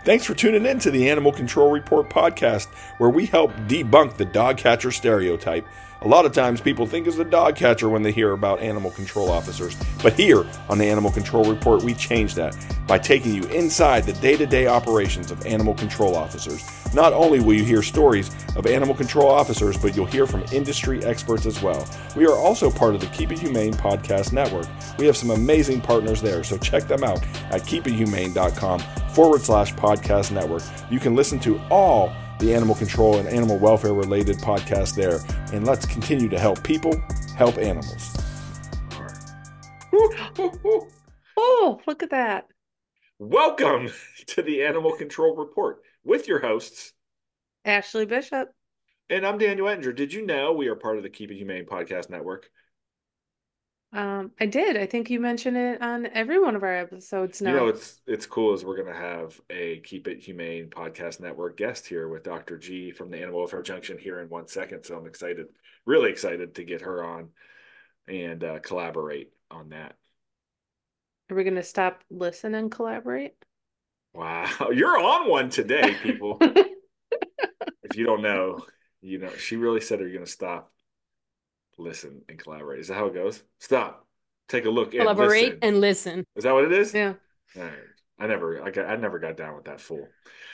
Thanks for tuning in to the Animal Control Report podcast, where we help debunk the dog catcher stereotype. A lot of times people think it's the dog catcher when they hear about animal control officers, but here on the Animal Control Report, we change that by taking you inside the day-to-day operations of animal control officers. Not only will you hear stories of animal control officers, but you'll hear from industry experts as well. We are also part of the Keep It Humane podcast network. We have some amazing partners there, so check them out at keepithumane.com/podcast network. You can listen to all the animal control and animal welfare related podcasts there. And let's continue to help people help animals. Oh, look at that. Welcome to the Animal Control Report with your hosts, Ashley Bishop. And I'm Daniel Ettinger. Did you know we are part of the Keep It Humane podcast network? I did. I think you mentioned it on every one of our episodes now. You know, it's cool as we're going to have a Keep It Humane podcast network guest here with Dr. G from the Animal Welfare Junction here in 1 second. So I'm excited, really excited to get her on and collaborate on that. Are we going to stop, listen, and collaborate? Wow, you're on one today, people. If you don't know, you know, she really said you're going to stop, listen, and collaborate. Is that how it goes? Stop, take a look, and collaborate listen. and listen. Is that what it is? Yeah. All right. I never got down with that fool.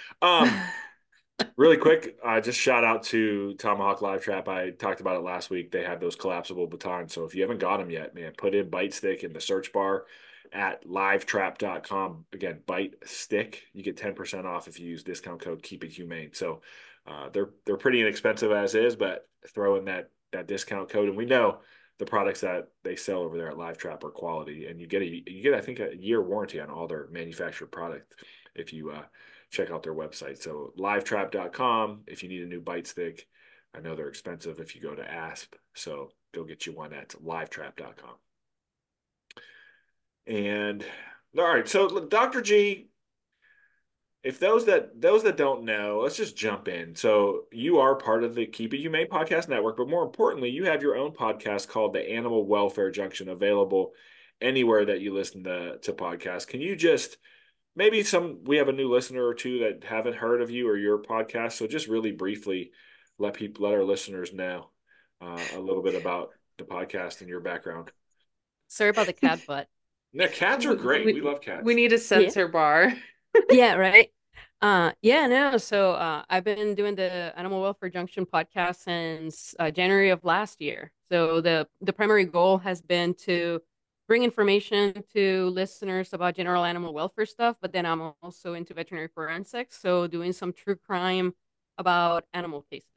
Really quick, just shout out to Tomahawk Live Trap. I talked about it last week. They have those collapsible batons. So if you haven't got them yet, man, put in Bite Stick in the search bar at livetrap.com. Again, Bite Stick. You get 10% off if you use discount code Keep It Humane. So they're pretty inexpensive as is, but throw in that discount code, and we know the products that they sell over there at Live Trap are quality, and you get I think a year warranty on all their manufactured product if you check out their website. So livetrap.com if you need a new Bite Stick. I know they're expensive if you go to ASP, so go get you one at livetrap.com. And all right, so Dr. G, if those that don't know, let's just jump in. So you are part of the Keep It Humane podcast network, but more importantly, you have your own podcast called the Animal Welfare Junction, available anywhere that you listen to podcasts. Can you just maybe we have a new listener or two that haven't heard of you or your podcast, so just really briefly let our listeners know a little bit about the podcast and your background. Sorry about the cat butt. No, cats are great. We love cats. We need a censor bar. Yeah, right. So I've been doing the Animal Welfare Junction podcast since January of last year. So the primary goal has been to bring information to listeners about general animal welfare stuff, but then I'm also into veterinary forensics, so doing some true crime about animal cases.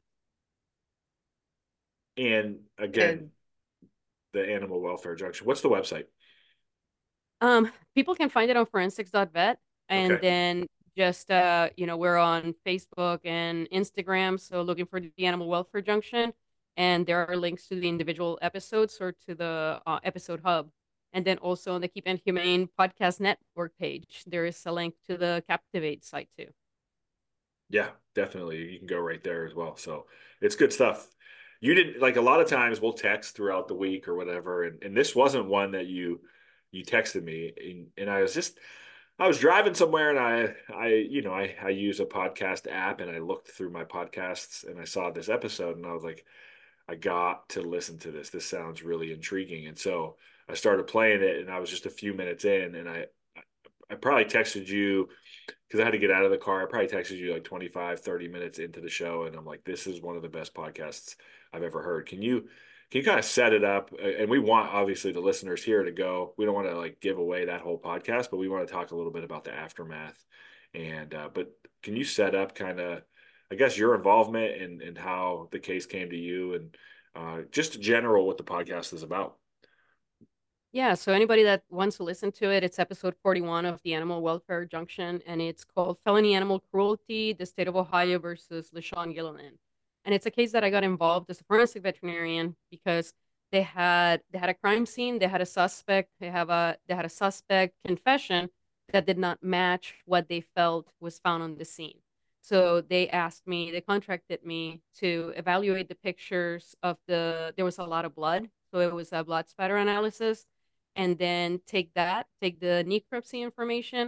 And again, the Animal Welfare Junction. What's the website? People can find it on forensics.vet, and then just we're on Facebook and Instagram, so looking for the Animal Welfare Junction, and there are links to the individual episodes or to the episode hub. And then also on the Keep It Humane podcast network page, there is a link to the Captivate site too. Yeah, definitely. You can go right there as well. So it's good stuff. You didn't, like, a lot of times we'll text throughout the week or whatever, and this wasn't one that you texted me, and I was driving somewhere, and I use a podcast app, and I looked through my podcasts and I saw this episode, and I was like, I got to listen to this. This sounds really intriguing. And so I started playing it, and I was just a few minutes in, and I probably texted you because I had to get out of the car. I probably texted you like 25, 30 minutes into the show, and I'm like, this is one of the best podcasts I've ever heard. Can you kind of set it up? And we want, obviously, the listeners here to go. We don't want to like give away that whole podcast, but we want to talk a little bit about the aftermath. And but can you set up kind of, I guess, your involvement and how the case came to you, and just general what the podcast is about? Yeah, so anybody that wants to listen to it, it's episode 41 of the Animal Welfare Junction, and it's called Felony Animal Cruelty, the State of Ohio versus LaShawn Gilliland. And it's a case that I got involved as a forensic veterinarian because they had a crime scene, they had a suspect, they had a suspect confession that did not match what they felt was found on the scene. So they contracted me to evaluate the pictures there was a lot of blood. So it was a blood spatter analysis, and then take the necropsy information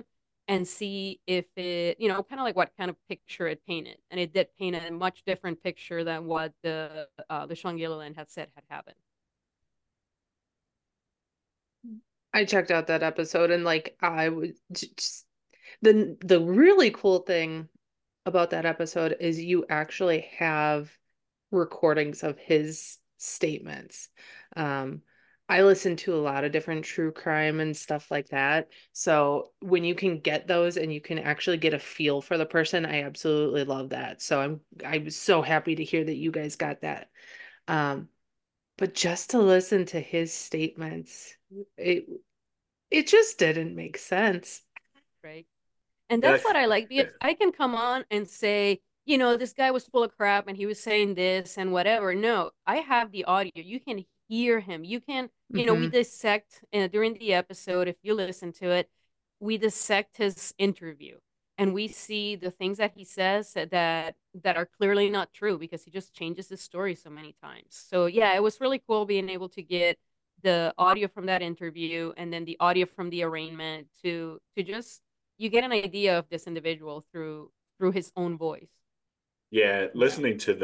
and see if it, you know, kind of like what kind of picture it painted. And it did paint a much different picture than what the Sean Gilliland had said had happened. I checked out that episode and like I was just the really cool thing about that episode is you actually have recordings of his statements. Um, I listen to a lot of different true crime and stuff like that. So when you can get those and you can actually get a feel for the person, I absolutely love that. So I was so happy to hear that you guys got that. Um, but just to listen to his statements, it it just didn't make sense. Right. And And that's what I like yeah. because I can come on and say, you know, this guy was full of crap and he was saying this and whatever. No, I have the audio. You can hear him. You can, you know, we Hmm. dissect during the episode, if you listen to it, we dissect his interview and we see the things that he says that are clearly not true because he just changes his story so many times. So yeah, it was really cool being able to get the audio from that interview and then the audio from the arraignment to just you get an idea of this individual through his own voice. Yeah, Yeah. listening to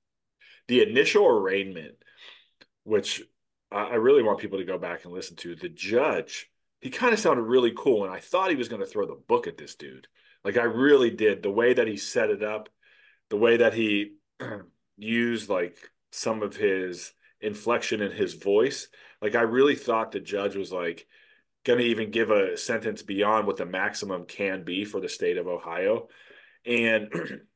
the initial arraignment, which I really want people to go back and listen to. The judge, he kind of sounded really cool, and I thought he was going to throw the book at this dude. Like I really did. The way that he set it up, the way that he used like some of his inflection in his voice, like I really thought the judge was like going to even give a sentence beyond what the maximum can be for the state of Ohio. And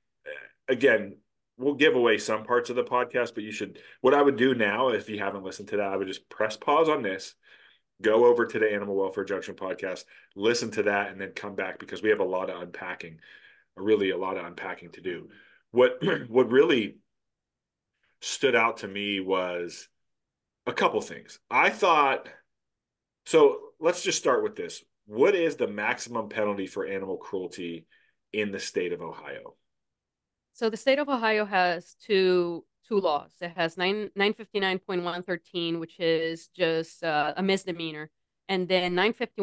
again, we'll give away some parts of the podcast, but you should, what I would do now, if you haven't listened to that, I would just press pause on this, go over to the Animal Welfare Junction podcast, listen to that, and then come back because we have a lot of unpacking, really a lot of unpacking to do. What, what really stood out to me was a couple things. I thought, so let's just start with this. What is the maximum penalty for animal cruelty in the state of Ohio? So the state of Ohio has two laws. It has 959.113, which is just a misdemeanor, and then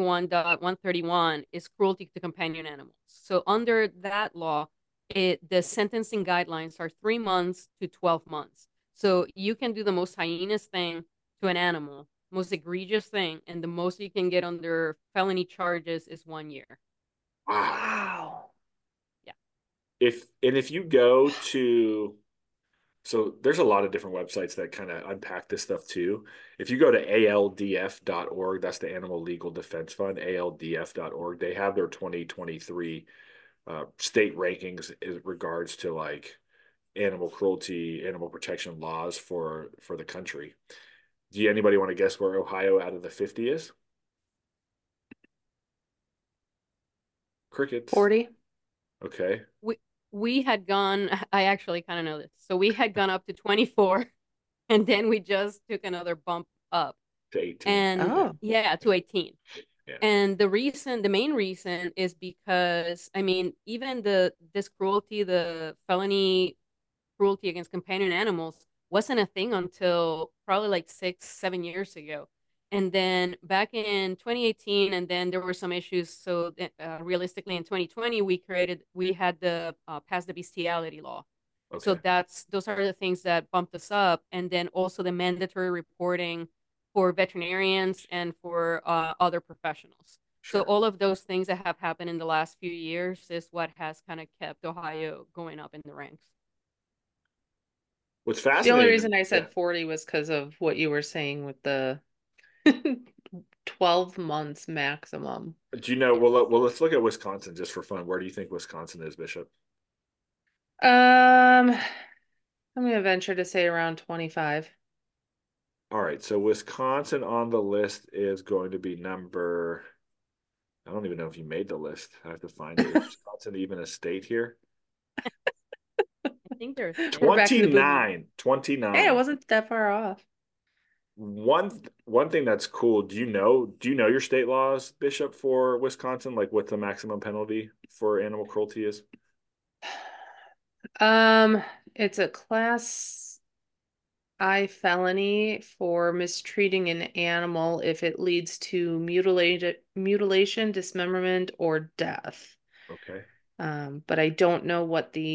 951.131 is cruelty to companion animals. So under that law, the sentencing guidelines are 3 months to 12 months. So you can do the most heinous thing to an animal, most egregious thing, and the most you can get under felony charges is 1 year. Wow. Wow. Yeah. If you go to, so there's a lot of different websites that kind of unpack this stuff too. If you go to aldf.org, that's the Animal Legal Defense Fund, aldf.org, they have their 2023 state rankings in regards to like animal cruelty, animal protection laws for the country. Do you, anybody want to guess where Ohio out of the 50 is? Crickets. 40. Okay. we we had gone I actually kind of know this. So we had gone up to 24 and then we just took another bump up To 18. and Yeah. Oh. yeah, to 18. Yeah. And the main reason is because I mean, even this cruelty, the felony cruelty against companion animals wasn't a thing until probably like 6 7 years ago. And then back in 2018, and then there were some issues. So realistically, in 2020, we had the passed the bestiality law. So Okay. those are the things that bumped us up, and then also the mandatory reporting for veterinarians and for other professionals. So Sure. all of those things that have happened in the last few years is what has kind of kept Ohio going up in the ranks. What's The only fascinating to reason me, I yeah. said 40 was because of what you were saying with the 12 months maximum. Do you know? Well, let's look at Wisconsin just for fun. Where do you think Wisconsin is, Bishop? I'm gonna venture to say around 25. All right, so Wisconsin on the list is going to be number. I don't even know if you made the list. I have to find it. Is Wisconsin even a state here? I think they're a We're state. back to the boogie. 29. Hey, it 29. wasn't that far off. One thing that's cool, do you know your state laws, Bishop, for Wisconsin? Like what the maximum penalty for animal cruelty is? Um, it's a class. I felony for mistreating an animal if it leads to mutilation, dismemberment, or death. Okay. But I don't know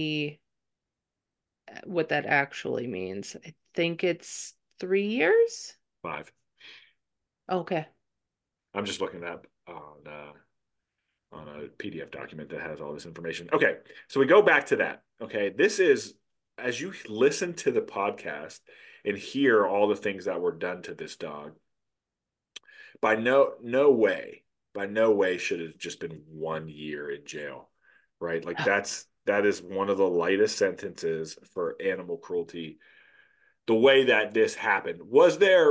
what that actually means. I think it's 3 years. 5. Okay. I'm just looking up on a PDF document that has all this information. Okay, so we go back to that. Okay, this is as you listen to the podcast and hear all the things that were done to this dog. By no way should it have just been 1 year in jail, right? Like that is one of the lightest sentences for animal cruelty. The way that this happened was there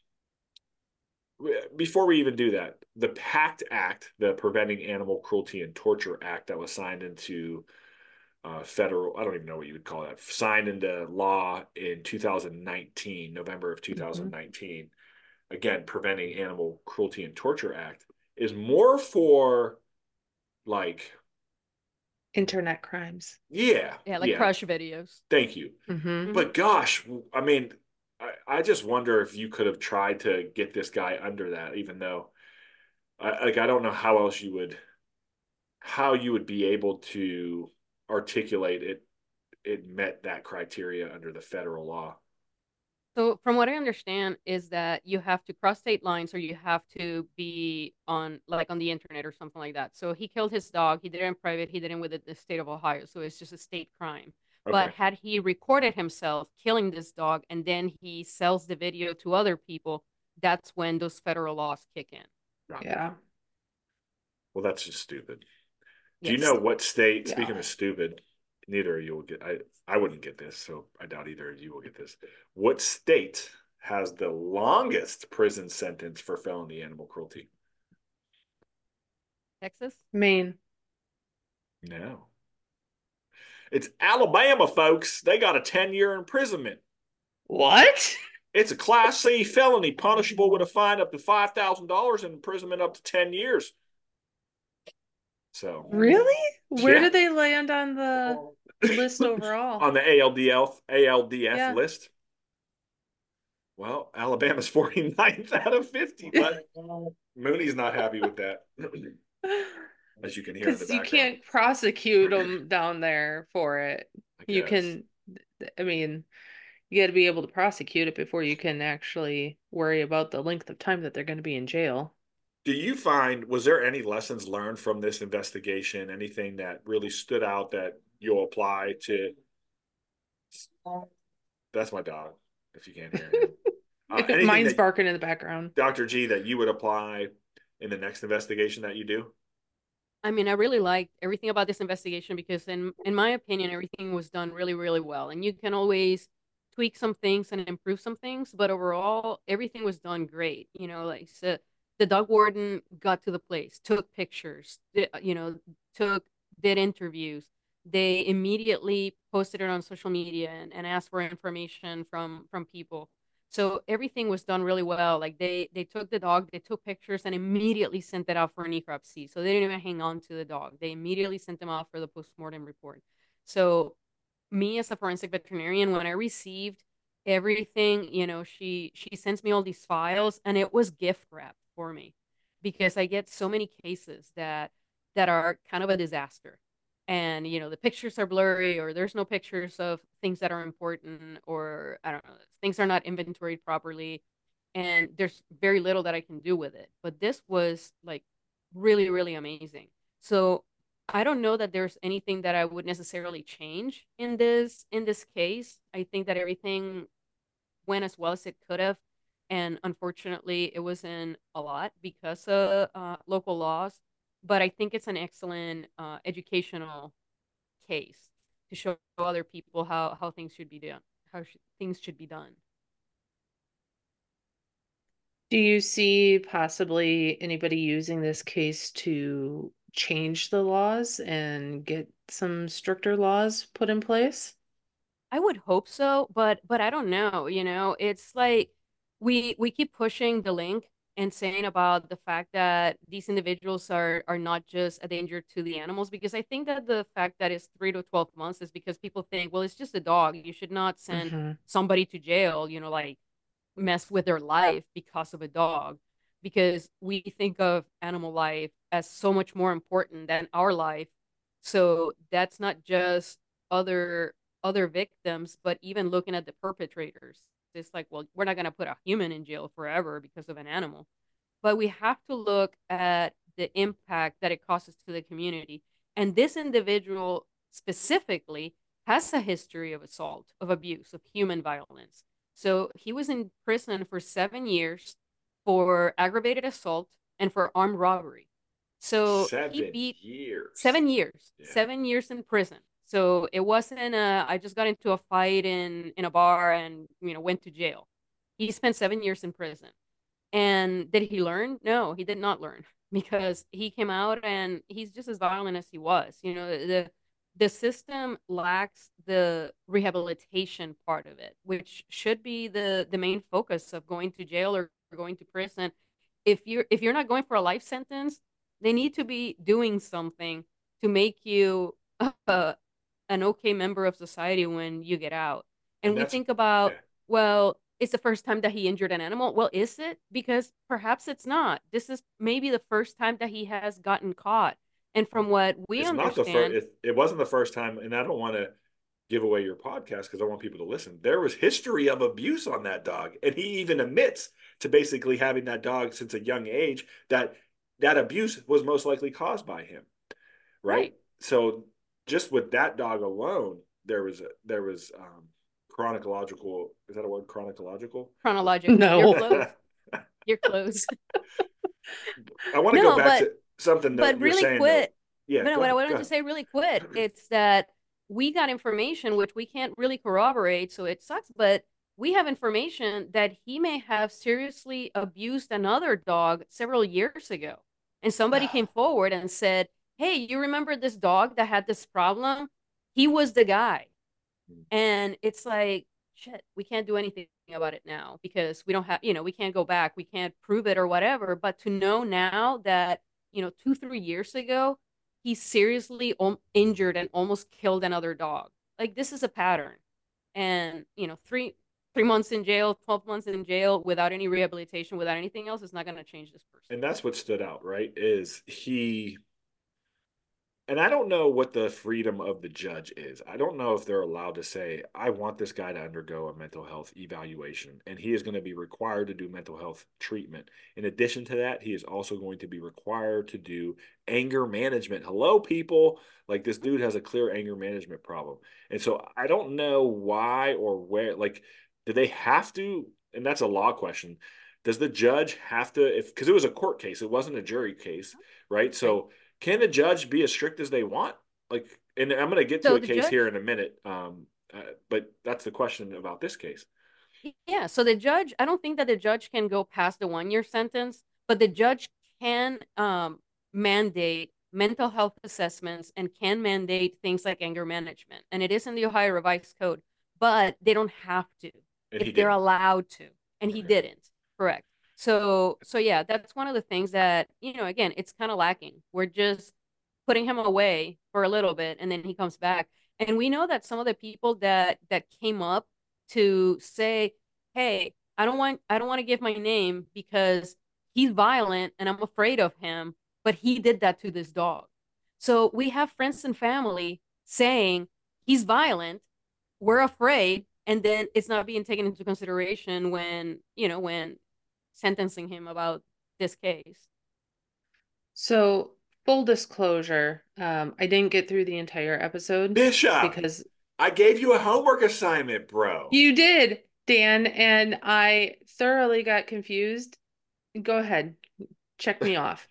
before we even do that, the PACT Act, the Preventing Animal Cruelty and Torture Act that was signed into federal, I don't even know what you would call that, signed into law in 2019, November of Mhm. 2019. Again, Preventing Animal Cruelty and Torture Act is more for like, Internet crimes. yeah, Yeah, like yeah, crush videos. thank you. Hmm. Hmm. But gosh, I mean, I just wonder if you could have tried to get this guy under that, even though I don't know how you would be able to articulate it met that criteria under the federal law. So, from what I understand, is that you have to cross state lines or you have to be on, like, on the internet or something like that. So, he killed his dog. He did it in private. He did it with the state of Ohio. So, it's just a state crime. But Okay. had he recorded himself killing this dog and then he sells the video to other people, that's when those federal laws kick in. Yeah. Well, that's just stupid. Do you know Yes. what state, Yeah. speaking of stupid, neither of you will get, I wouldn't get this, so I doubt either of you will get this. What state has the longest prison sentence for felony animal cruelty? Texas? Maine. No. It's Alabama, folks. They got a 10-year imprisonment. What? It's a Class C felony punishable with a fine up to $5,000 and imprisonment up to 10 years. So, Really? Where yeah. do they land on the list overall? On the ALDS Yeah. list, well, Alabama's 49th out of 50, but Mooney's not happy with that, as you can hear in the Because you background. can't prosecute them down there for it. I You guess. can, I mean, you got to be able to prosecute it before you can actually worry about the length of time that they're going to be in jail. Do you find, was there any lessons learned from this investigation? Anything that really stood out that you'll apply to? That's my dog, if you can't hear him. Anything Mine's that, barking in the background. Dr. G, that you would apply in the next investigation that you do? I mean, I really liked everything about this investigation because, in my opinion, everything was done really, really well. And you can always tweak some things and improve some things, but overall, everything was done great. Like, so the dog warden got to the place, took pictures, did interviews. They immediately posted it on social media and asked for information from people. So everything was done really well. Like they took the dog, they took pictures and immediately sent it out for a necropsy. So they didn't even hang on to the dog. They immediately sent them out for the postmortem report. So me as a forensic veterinarian, when I received everything, she sends me all these files and it was gift wrapped for me because I get so many cases that are kind of a disaster. And the pictures are blurry or there's no pictures of things that are important, or I don't know, things are not inventoried properly, and there's very little that I can do with it. But this was like really, really amazing. So I don't know that there's anything that I would necessarily change in this case. I think that everything went as well as it could have, and unfortunately, it wasn't a lot because of local laws. But I think it's an excellent educational case to show other people how things should be done, things should be done. Do you see possibly anybody using this case to change the laws and get some stricter laws put in place? I would hope so, but I don't know. It's like we keep pushing the link and saying about the fact that these individuals are not just a danger to the animals, because I think that the fact that it's 3 to 12 months is because people think, well, it's just a dog. You should not send Hmm. somebody to jail, like mess with their life because of a dog. Because we think of animal life as so much more important than our life. So that's not just other other victims, but even looking at the perpetrators. It's like, well, we're not going to put a human in jail forever because of an animal, but we have to look at the impact that it causes to the community. And this individual specifically has a history of assault, of abuse, of human violence. So he was in prison for 7 years for aggravated assault and for armed robbery. So he 7 years. 7 years, Yeah. 7 years in prison. So it wasn't I just got into a fight in a bar and went to jail. He spent 7 years in prison. And did he learn? No, he did not learn because he came out and he's just as violent as he was. The system lacks the rehabilitation part of it, which should be the main focus of going to jail or going to prison. If you're not going for a life sentence, they need to be doing something to make you an okay member of society when you get out. And And we that's think about, yeah. well, it's the first time that he injured an animal. Well, is it? Because perhaps it's not. This is maybe the first time that he has gotten caught. And from what we It's not the first. understand, It wasn't the first time, and I don't want to give away your podcast because I want people to listen. There was history of abuse on that dog, and he even admits to basically having that dog since a young age. That abuse was most likely caused by him, right? right, So just with that dog alone, there was chronological. Is that a word? Chronological. chronological, you're No. close. You're close. I want to go No, back but to something that but you're really saying though. quick. Yeah, But no, go what I ahead. Go wanted to ahead. say really quick, it's that we got information which we can't really corroborate, so it sucks, but we have information that he may have seriously abused another dog several years ago. And somebody came forward and said, "Hey, you remember this dog that had this problem? He was the guy." And it's like, shit, we can't do anything about it now because we don't have, we can't go back, we can't prove it or whatever. But to know now that, 2, 3 years ago, he seriously injured and almost killed another dog. Like, this is a pattern. And, 3 months in jail, 12 months in jail without any rehabilitation, without anything else is not going to change this person. And that's what stood out, right? Is he and I don't know what the freedom of the judge is. I don't know if they're allowed to say, I want this guy to undergo a mental health evaluation, and he is going to be required to do mental health treatment. In addition to that, he is also going to be required to do anger management. Hello, people. Like, this dude has a clear anger management problem. And so I don't know why or where, like, do they have to? And that's a law question. Does the judge have to, if, because it was a court case, it wasn't a jury case, right? Right. So, can the judge be as strict as they want? Like, and I'm going to get to So a the case here judge, in a minute. But that's the question about this case. yeah, so the judge, I don't think that the judge can go past the 1 year sentence, but the judge can mandate mental health assessments and can mandate things like anger management. And it is in the Ohio Revised Code, but they don't have to And he if they're didn't. allowed to. And he Okay. didn't. Correct. So yeah, that's one of the things that, again, it's kind of lacking. We're just putting him away for a little bit and then he comes back. And we know that some of the people that came up to say, "Hey, I don't want to give my name because he's violent and I'm afraid of him, but he did that to this dog." So we have friends and family saying he's violent, we're afraid, and then it's not being taken into consideration when sentencing him about this case. So, full disclosure, I didn't get through the entire episode Bishop, because I gave you a homework assignment, bro. you did, Dan, and I thoroughly got confused. Go ahead, check me off.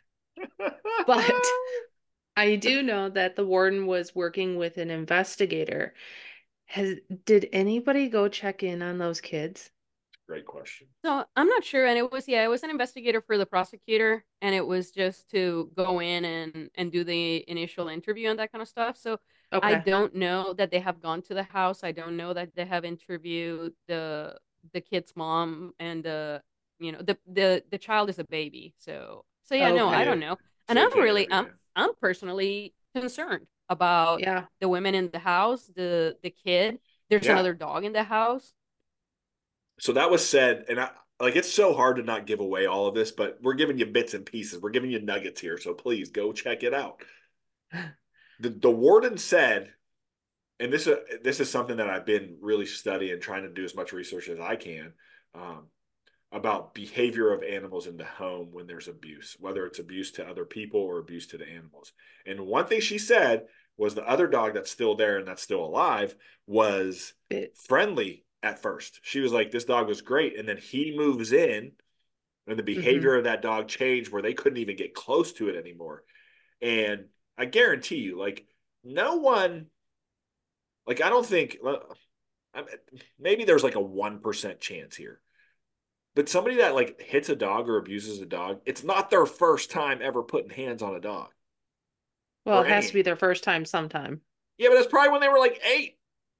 But I do know that the warden was working with an investigator. Has did anybody go check in on those kids? Great question. So I'm not sure, and it was an investigator for the prosecutor, and it was just to go in and do the initial interview and that kind of stuff. So I Okay. don't know that they have gone to the house. I don't know that they have interviewed the kid's mom and the child is a baby. So yeah, no, I Okay. Yeah. don't know. So And they can't interview him. I'm personally concerned about Yeah. the women in the house, the kid. There's Yeah. another dog in the house. So that was said, and I like it's so hard to not give away all of this, but we're giving you bits and pieces. We're giving you nuggets here, so please go check it out. The warden said, and this is something that I've been really studying, trying to do as much research as I can, um, about behavior of animals in the home when there's abuse, whether it's abuse to other people or abuse to the animals. And one thing she said was the other dog that's still there and that's still alive was It, friendly at first. She was like, this dog was great. And then he moves in and the hmm behavior of that dog changed where they couldn't even get close to it anymore. And I guarantee you, like, no one, like, I don't think, maybe there's like a 1% chance here. But somebody that like hits a dog or abuses a dog, it's not their first time ever putting hands on a dog well, or it has to any. be their first time sometime. Yeah, but that's probably when they were like 8,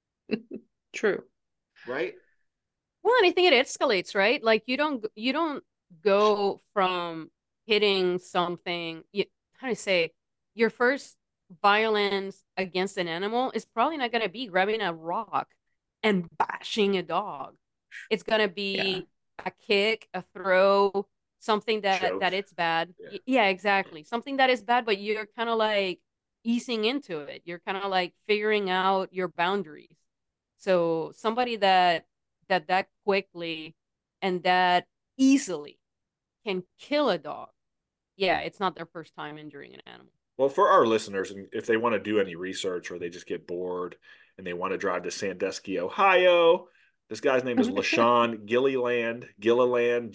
True. right? Well, and I think it escalates, right? Like you don't go from hitting something. How do I say? Your first violence against an animal is probably not going to be grabbing a rock and bashing a dog. It's going to Yeah. be a kick, a throw, something that Choke. it's bad. Yeah. Yeah, exactly. Something that is bad, but you're kind of like easing into it. You're kind of like figuring out your boundaries. So somebody that quickly and that easily can kill a dog. Yeah, it's not their first time injuring an animal. Well, for our listeners, and if they want to do any research or they just get bored and they want to drive to Sandusky, Ohio, this guy's name is LaShawn Gilliland,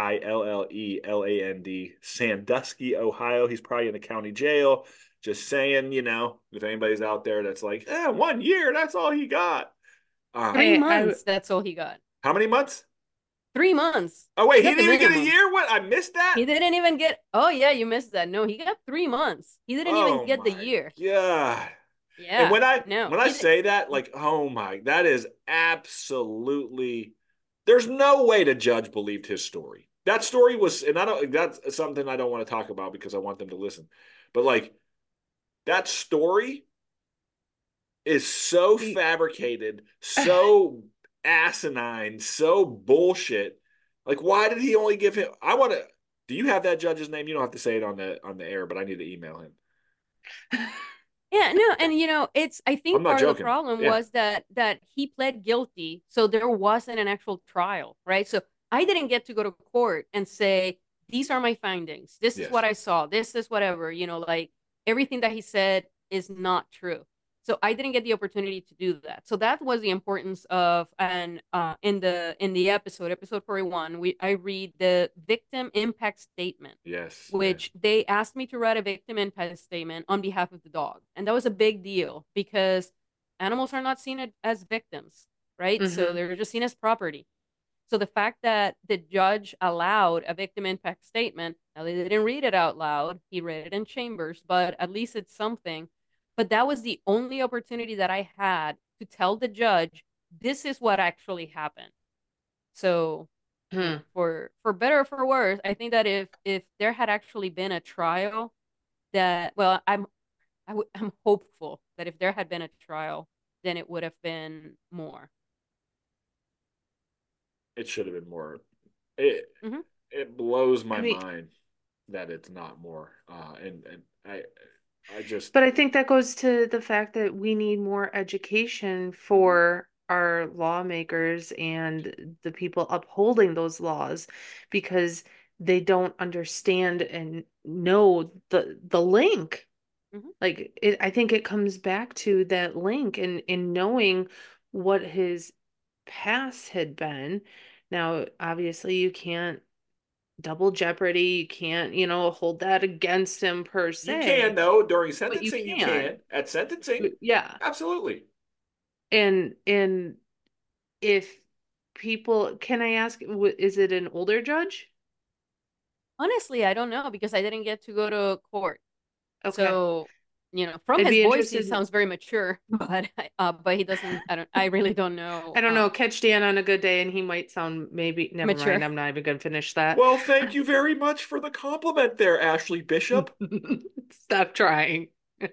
Gilleland, Sandusky, Ohio. He's probably in the county jail. Just saying, if anybody's out there that's like, 1 year, that's all he got. Three Hey, months, that's all he got. How many months? 3 months. Oh, wait, He he got the didn't even get a minimum. year? What? I missed that? He didn't even get, oh yeah, you missed that. No, he got 3 months. He didn't even Oh get the my year. God. And Yeah, when no, I say that, like, oh my, that is absolutely there's no way to judge believed his story. That story was, and I don't that's something I don't want to talk about because I want them to listen. But like that story is so you, fabricated, so asinine, so bullshit. Like, why did he only give him I want to do you have that judge's name? You don't have to say it on the air, but I need to email him. yeah, no, and it's I I'm think not part of the joking. problem Yeah. was that he pled guilty, so there wasn't an actual trial, right? So I didn't get to go to court and say, these are my findings. This is what Yes. I saw. This is whatever, like everything that he said is not true. So I didn't get the opportunity to do that. So that was the importance of and in the episode 41, I read the victim impact statement, Yes. Yeah. which they asked me to write a victim impact statement on behalf of the dog. And that was a big deal because animals are not seen as victims, right? So hmm they're just seen as property. So the fact that the judge allowed a victim impact statement, now they didn't read it out loud, he read it in chambers, but at least it's something. But that was the only opportunity that I had to tell the judge, this is what actually happened. So, hmm. for better or for worse, I think that if there had actually been a trial, that well, I'm hopeful that if there had been a trial, then it would have been more. It should have been more. It Hmm. it blows I my mean, mind that it's not more. And I just but I think that goes to the fact that we need more education Hmm. for our lawmakers and the people upholding those laws because they don't understand and know the link. Hmm. I think it comes back to that link and in knowing what his past had been. Now, obviously, you can't double jeopardy. You can't, hold that against him per you can se, though during but you sentencing you can. can at sentencing Yeah. absolutely. And if people, can I ask, is it an older judge? Honestly, I don't know because I didn't get to go to court. Okay. So From I'd his be voice, he interested. sounds very mature, but he doesn't. I really don't know I don't know. Catch Dan on a good day, and he might sound maybe. Never mature. mind. I'm not even gonna finish that. Well, thank you very much for the compliment there, Ashley Bishop. Stop trying.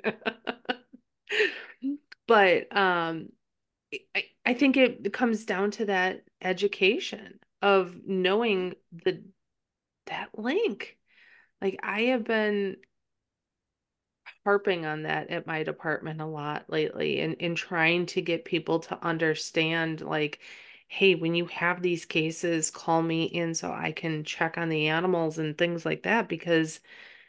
But I think it comes down to that education of knowing that link. Like I have been harping on that at my department a lot lately and in trying to get people to understand like, hey, when you have these cases, call me in so I can check on the animals and things like that because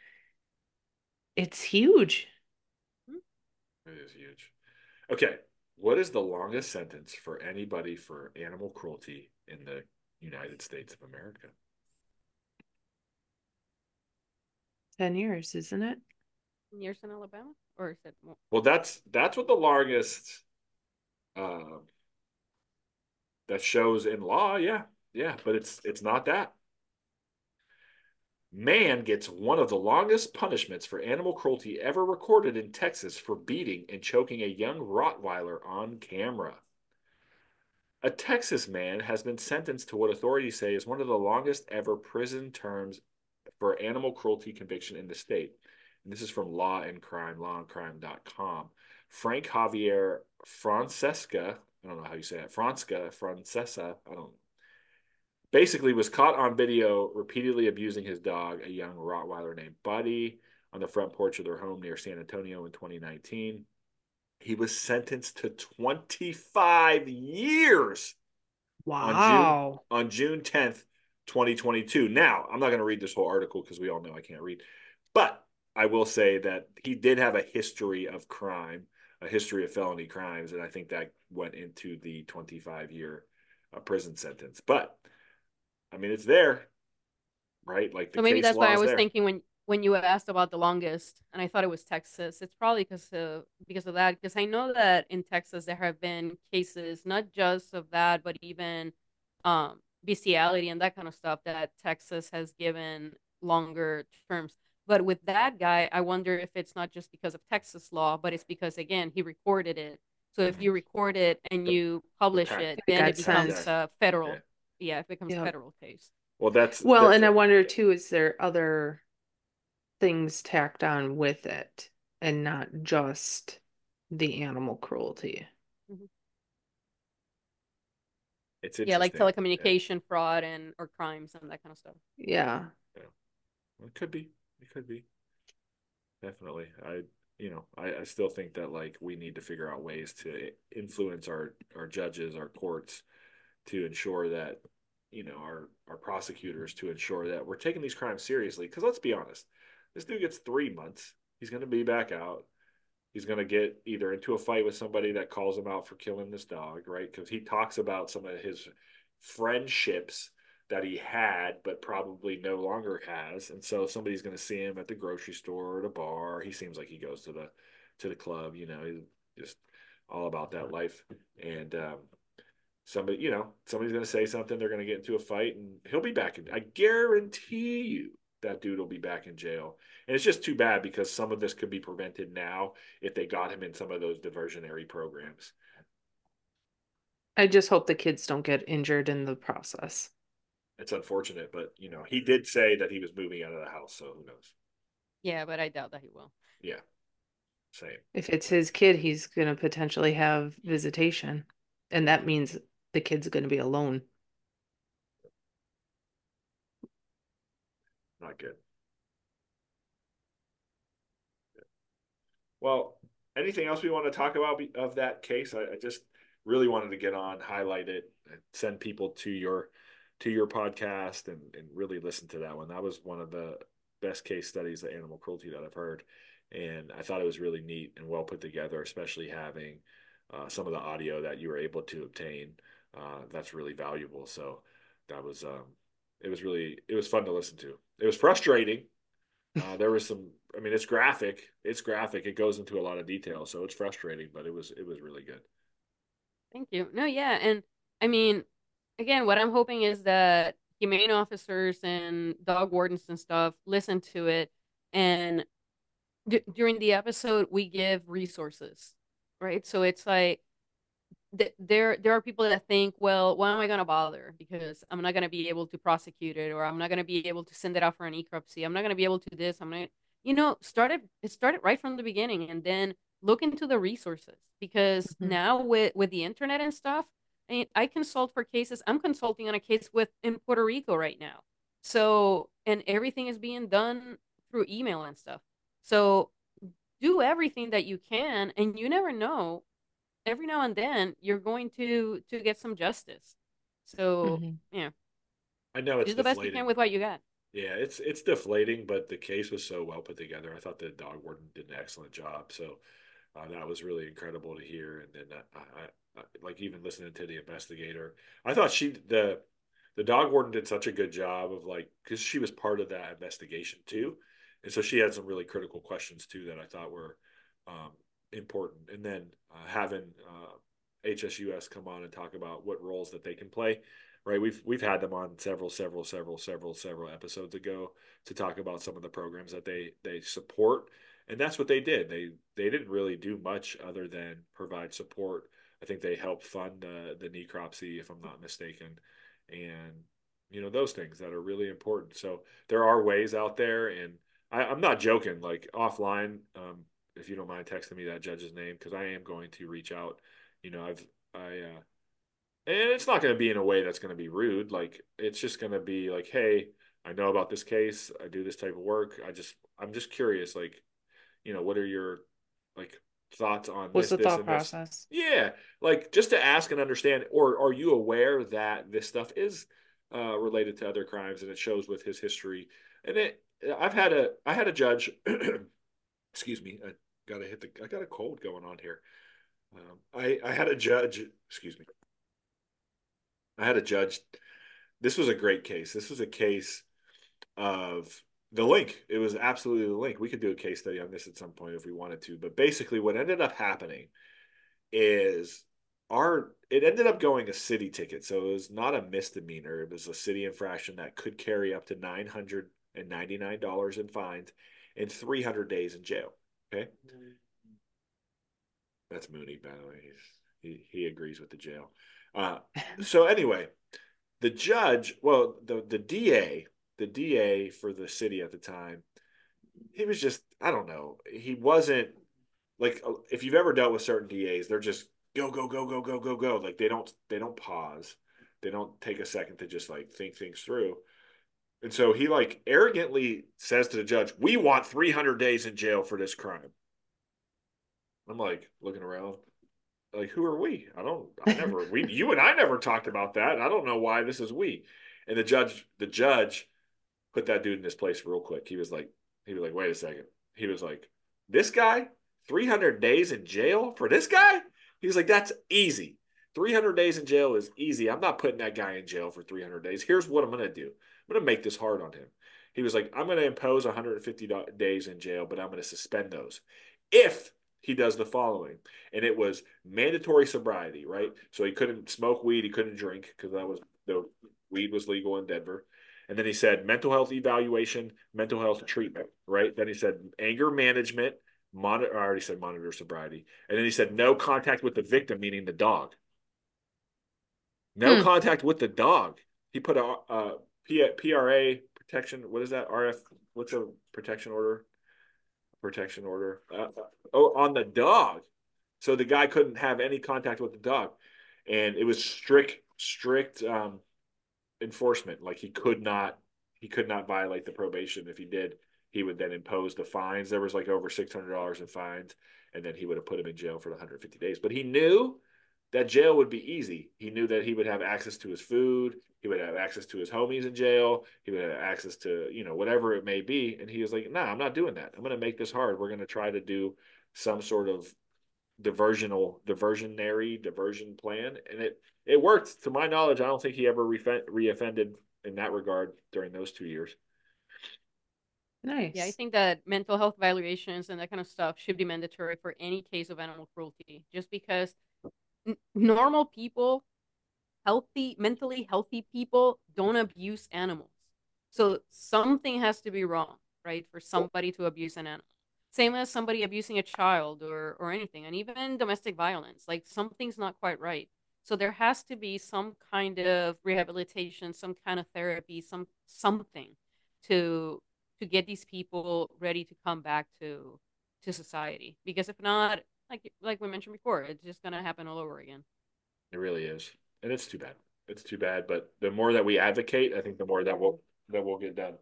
it's huge. It is huge. Okay, what is the longest sentence for anybody for animal cruelty in the United States of America? 10 years, isn't it? Years in Alabama, or is it more? Well, that's what the longest uh, that shows in law. Yeah, yeah, but it's not that. Man gets one of the longest punishments for animal cruelty ever recorded in Texas for beating and choking a young Rottweiler on camera. A Texas man has been sentenced to what authorities say is one of the longest ever prison terms for animal cruelty conviction in the state. And this is from lawandcrime.com. Frank Javier Francesca, I don't know how you say that, Francesa, I don't know, basically was caught on video repeatedly abusing his dog, a young Rottweiler named Buddy, on the front porch of their home near San Antonio in 2019. He was sentenced to 25 years on June Wow. on June 10th, 2022. Now, I'm not going to read this whole article because we all know I can't read, but I will say that he did have a history of crime, a history of felony crimes, and I think that went into the 25-year prison sentence. But I mean, it's there, right? Like the So maybe case that's why law I is was there. thinking when you asked about the longest, and I thought it was Texas. It's probably because of that. Because I know that in Texas there have been cases not just of that, but even bestiality and that kind of stuff that Texas has given longer terms. But with that guy, I wonder if it's not just because of Texas law, but it's because again he recorded it. So if Mhm. you record it and The, you the publish pack, it, It then got it the becomes sent. pack. a Yeah. federal. Yeah, it becomes a Yep. federal case. Well, Well, that's and I wonder too, is there other things tacked on with it and not just the animal cruelty? Mhm. it's Yeah, like interesting. Yeah. telecommunication fraud and or crimes and that kind of stuff. Yeah. Yeah. It could be. It could be. Definitely. I still think that like we need to figure out ways to influence our judges, our courts to ensure that, our prosecutors to ensure that we're taking these crimes seriously. Because let's be honest, this dude gets 3 months. He's going to be back out. He's going to get either into a fight with somebody that calls him out for killing this dog, right? Because he talks about some of his friendships that he had, but probably no longer has. And so somebody's going to see him at the grocery store or at a bar. He seems like he goes to the club. He's just all about that life. And somebody's going to say something. They're going to get into a fight, and he'll be back in. I guarantee you that dude will be back in jail. And it's just too bad because some of this could be prevented now if they got him in some of those diversionary programs. I just hope the kids don't get injured in the process. It's unfortunate, but he did say that he was moving out of the house, so who knows? Yeah, but I doubt that he will. Yeah, same. If it's his kid, he's going to potentially have visitation. And that means the kid's going to be alone. Not good. Well, anything else we want to talk about of that case? I just really wanted to get on, highlight it, and send people to your podcast and really listen to that one. That was one of the best case studies of animal cruelty that I've heard, and I thought it was really neat and well put together, especially having some of the audio that you were able to obtain. That's really valuable. So that was it was fun to listen to. It was frustrating. There was some. I mean, it's graphic. It's graphic. It goes into a lot of detail, so it's frustrating, but it was really good. Thank you. No, yeah, and I mean, again, what I'm hoping is that humane officers and dog wardens and stuff listen to it and during the episode we give resources, right? So it's like there are people that think, well, why am I going to bother? Because I'm not going to be able to prosecute it, or I'm not going to be able to send it out for an necropsy. I'm not going to be able to do this. I'm not, start it right from the beginning, and then look into the resources. Because Mhm. now with the internet and stuff, I consult for cases. I'm consulting on a case with in Puerto Rico right now. So, and everything is being done through email and stuff. So do everything that you can, and you never know, every now and then you're going to get some justice. So Mhm. yeah, I know it's do the best you can deflating. with what you got. Yeah, it's deflating, but the case was so well put together. I thought the dog warden did an excellent job. So that was really incredible to hear. And then like even listening to the investigator, I thought the dog warden did such a good job of like because she was part of that investigation too, and so she had some really critical questions too that I thought were um, important. And then having HSUS come on and talk about what roles that they can play. Right, we've had them on several episodes ago to talk about some of the programs that they support, and that's what they did. They didn't really do much other than provide support. I think they helped fund the necropsy, if I'm not mistaken, and those things that are really important. So there are ways out there, and I'm not joking. Like offline, if you don't mind texting me that judge's name, because I am going to reach out. I and it's not going to be in a way that's going to be rude. Like it's just going to be like, hey, I know about this case. I do this type of work. I'm just curious. Like what are your like thoughts on What's the this, thought and this? process? Yeah, like just to ask and understand, or are you aware that this stuff is related to other crimes, and it shows with his history. And I had a judge. Excuse me, I got a cold going on here. I had a judge. Excuse me, I had a judge. This was a great case. This was a case of the link. It was absolutely the link. We could do a case study on this at some point if we wanted to. But basically, what ended up happening is it ended up going a city ticket. So it was not a misdemeanor. It was a city infraction that could carry up to $999 in fines and 300 days in jail. Okay. That's Mooney, by the way. He agrees with the jail. Uh, so anyway, the judge, well, the DA for the city at the time, he was just, I don't know, he wasn't like if you've ever dealt with certain DAs, they're just go go go go go go go. Like they don't pause, they don't take a second to just like think things through. And so he like arrogantly says to the judge, "We want 300 days in jail for this crime." I'm like looking around, like who are we? I never we you and I never talked about that. I don't know why this is we. And the judge put that dude in his place real quick. He was like, wait a second. He was like, this guy, 300 days in jail for this guy? He was like, that's easy. 300 days in jail is easy. I'm not putting that guy in jail for 300 days. Here's what I'm going to do. I'm going to make this hard on him. He was like, I'm going to impose 150 days in jail, but I'm going to suspend those if he does the following. And it was mandatory sobriety, right? So he couldn't smoke weed, he couldn't drink because the weed was legal in Denver. And then he said mental health evaluation, mental health treatment, right? Then he said anger management, I already said monitor sobriety. And then he said no contact with the victim, meaning the dog. No Hmm. contact with the dog. He put PRA protection. What is that? RF. What's a protection order? Protection order. On the dog. So the guy couldn't have any contact with the dog. And it was strict enforcement. Like he could not violate the probation. If he did, he would then impose the fines. There was like over $600 in fines, and then he would have put him in jail for the 150 days. But he knew that jail would be easy. He knew that he would have access to his food. He would have access to his homies in jail. He would have access to whatever it may be. And he was like, "Nah, I'm not doing that. I'm going to make this hard. We're going to try to do some sort of diversion plan," and it worked. To my knowledge, I don't think he ever reoffended in that regard during those 2 years. Yeah, I Nice. think that mental health evaluations and that kind of stuff should be mandatory for any case of animal cruelty, just because normal people, mentally healthy people, don't abuse animals. So something has to be wrong, right, for somebody to abuse an animal. Same as somebody abusing a child or anything, and even domestic violence. Like something's not quite right. So there has to be some kind of rehabilitation, some kind of therapy, something to get these people ready to come back to society. Because if not, like we mentioned before, it's just gonna happen all over again. It really is, and it's too bad. It's too bad, but the more that we advocate, I think the more that will get done.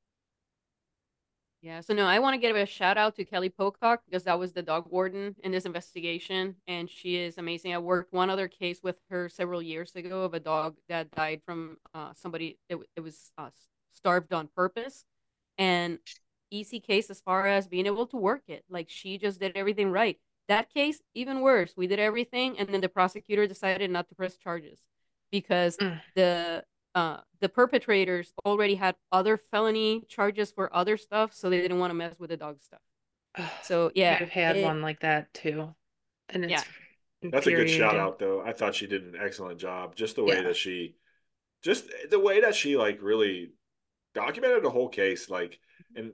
Yeah, so no, I want to give a shout out to Kelly Pocock because that was the dog warden in this investigation, and she is amazing. I worked one other case with her several years ago of a dog that died from somebody. It was starved on purpose, and easy case as far as being able to work it. Like she just did everything right. That case, even worse. We did everything, and then the prosecutor decided not to press charges because Mm. the perpetrators already had other felony charges for other stuff, so they didn't want to mess with the dog stuff. Ugh, So yeah, I've had one like that too, and it's yeah, That's a good shout infuriating. out, though. I thought she did an excellent job. Yeah. Just the way that she like really documented the whole case, like, and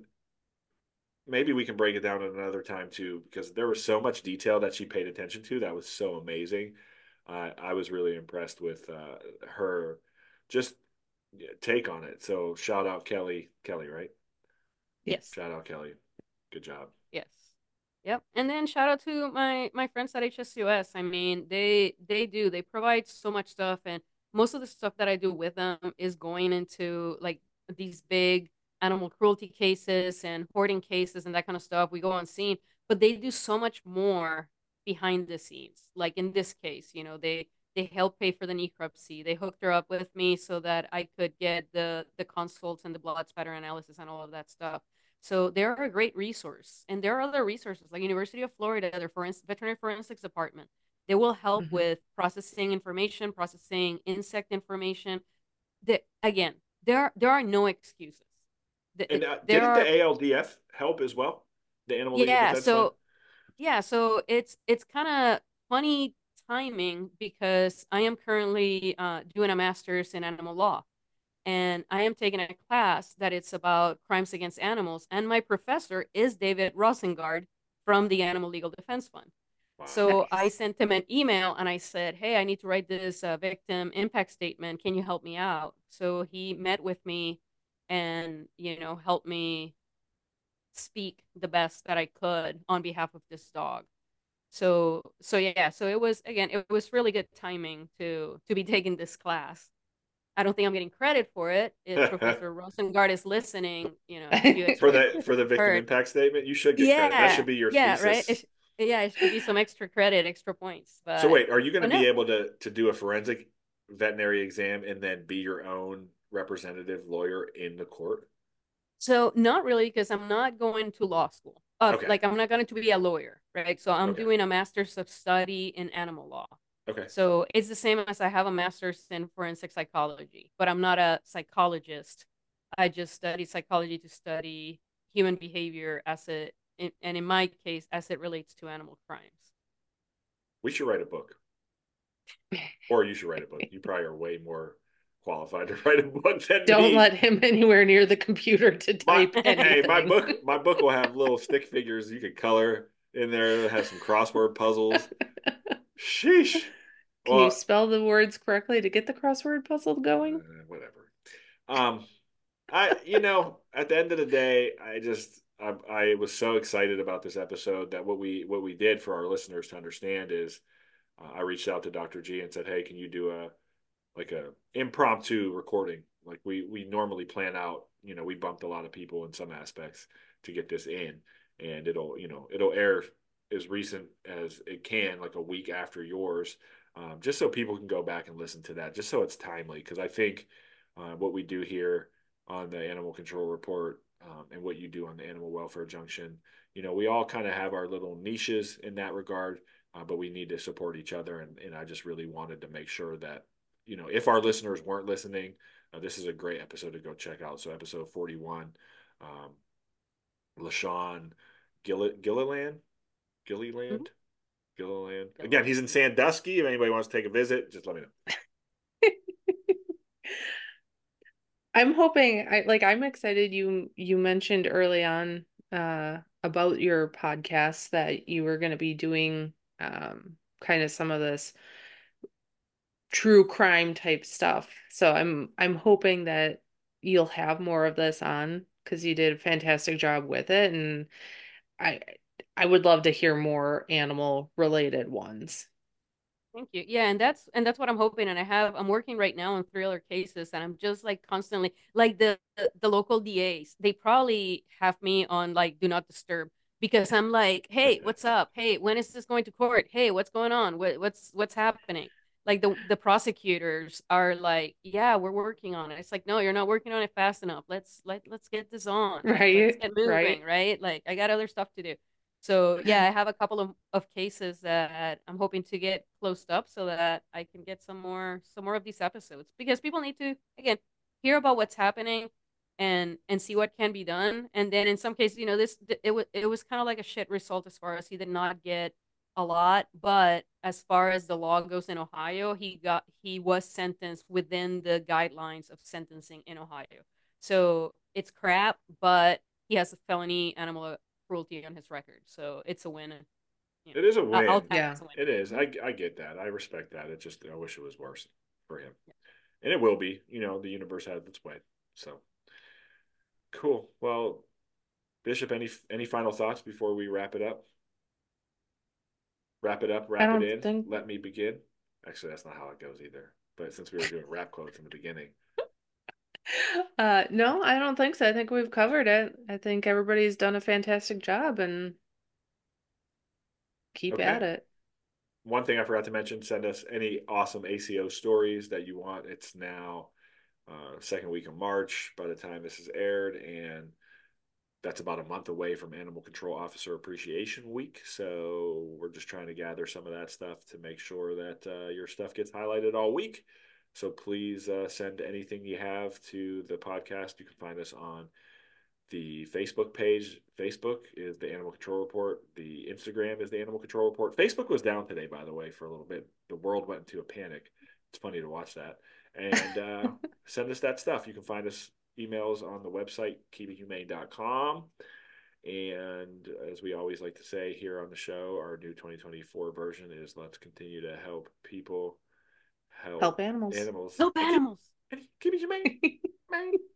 maybe we can break it down at another time too, because there was so much detail that she paid attention to that was so amazing. I was really impressed with her just take on it. So shout out Kelly, right? yes, Yes. Shout out Kelly. Good job. yes, yep. And then shout out to my friends at HSUS. I mean, they provide so much stuff, and most of the stuff that I do with them is going into like these big animal cruelty cases and hoarding cases and that kind of stuff. We go on scene, but they do so much more behind the scenes. Like in this case, they help pay for the necropsy. They hooked her up with me so that I could get the consults and the blood spatter analysis and all of that stuff. So they're a great resource. And there are other resources like University of Florida, their veterinary forensics department. They will help Hmm. with processing information, processing insect information. Again, there are no excuses. And There didn't the are ALDF help as well? The Animal Legal yeah, Defense Fund? so yeah, so it's kind of funny timing because I am currently doing a master's in animal law, and I am taking a class that it's about crimes against animals, and my professor is David Rosengard from the Animal Legal Defense Fund. Wow. So I Nice. sent him an email and I said, "Hey, I need to write this victim impact statement. Can you help me out?" So he met with me and helped me speak the best that I could on behalf of this dog. So yeah, so it was really good timing to be taking this class. I don't think I'm getting credit for it. If Professor Rosengard is listening, a few extra points For the victim heard. impact statement, you should get credit. That should Yeah, be your yeah, right. thesis. Yeah, it should be some extra credit, extra points. So But wait, are you going to but be no, able to do a forensic veterinary exam and then be your own representative lawyer in the court? so not really because I'm not going to law school. Okay. Like I'm not going to be a lawyer, right? So I'm Okay. doing a master's of study in animal law. Okay. So it's the same as I have a master's in forensic psychology, but I'm not a psychologist. I just study psychology to study human behavior and in my case, as it relates to animal crimes. We should write a book, or you should write a book. You probably are way more qualified to write a book than Don't me. let him anywhere near the computer to My type hey, anything. my book will have little stick figures you could color in there. It'll have some crossword puzzles. Sheesh. Can you Well, spell the words correctly to get the crossword puzzle going? whatever. Um, at the end of the day, I was so excited about this episode that what we did for our listeners to understand is I reached out to Dr. G and said, "Hey, can you do a impromptu recording? Like we normally plan out, we bumped a lot of people in some aspects to get this in, and it'll air as recent as it can, like a week after yours, just so people can go back and listen to that, just so it's timely. Because I think what we do here on the Animal Control Report, and what you do on the Animal Welfare Junction, we all kind of have our little niches in that regard, but we need to support each other, and I just really wanted to make sure that if our listeners weren't listening, this is a great episode to go check out. So episode 41, um, LaShawn Gilliland, Mhm. Gilliland, Gilliland. Again, Gilliland. he's in Sandusky. If anybody wants to take a visit, just let me know. I'm hoping I'm excited you mentioned early on about your podcast that you were going to be doing kind of some of this true crime type stuff. So I'm hoping that you'll have more of this on because you did a fantastic job with it, and I I would love to hear more animal related ones. Thank you. Yeah, and that's what I'm hoping. And I'm working right now on 3 other cases, and I'm just like constantly like the local DAs. They probably have me on like do not disturb because I'm like, hey, what's up? Hey, when is this going to court? Hey, what's going on? What's happening? Like the prosecutors are like, yeah, we're working on it. It's like, no, you're not working on it fast enough. Let's get this on. Like, let's Right? get moving, Right? right? Like, I got other stuff to do. So yeah, I have a couple of cases that I'm hoping to get closed up so that I can get some more of these episodes because people need to again hear about what's happening and see what can be done. And then in some cases, this it was kind of like a shit result as far as he did not get a lot, but as far as the law goes in Ohio, he was sentenced within the guidelines of sentencing in Ohio. So it's crap, but he has a felony animal cruelty on his record. So it's a win. It is a I'll win. tag it Yeah. as a win. It is. I get that. I respect that. It just I wish it was worse for him, and it will be. The universe has its way. So cool. Well, Bishop, any final thoughts before we wrap it up? Wrap it up. I Wrap it don't in. think Let me begin. Actually, that's not how it goes either. But since we were doing rap quotes in the beginning, no, I don't think so. I think we've covered it. I think everybody's done a fantastic job and keep okay. at it. One thing I forgot to mention: send us any awesome ACO stories that you want. It's now second week of March by the time this is aired, and that's about a month away from Animal Control Officer Appreciation Week. So we're just trying to gather some of that stuff to make sure that your stuff gets highlighted all week. So please send anything you have to the podcast. You can find us on the Facebook page. Facebook is the Animal Control Report. The Instagram is the Animal Control Report. Facebook was down today, by the way, for a little bit. The world went into a panic. It's funny to watch that. And send us that stuff. You can find us emails on the website, keepinghumane.com. And as we always like to say here on the show, our new 2024 version is let's continue to help people help Help animals. animals Help and keep, animals. and keep it humane. Man.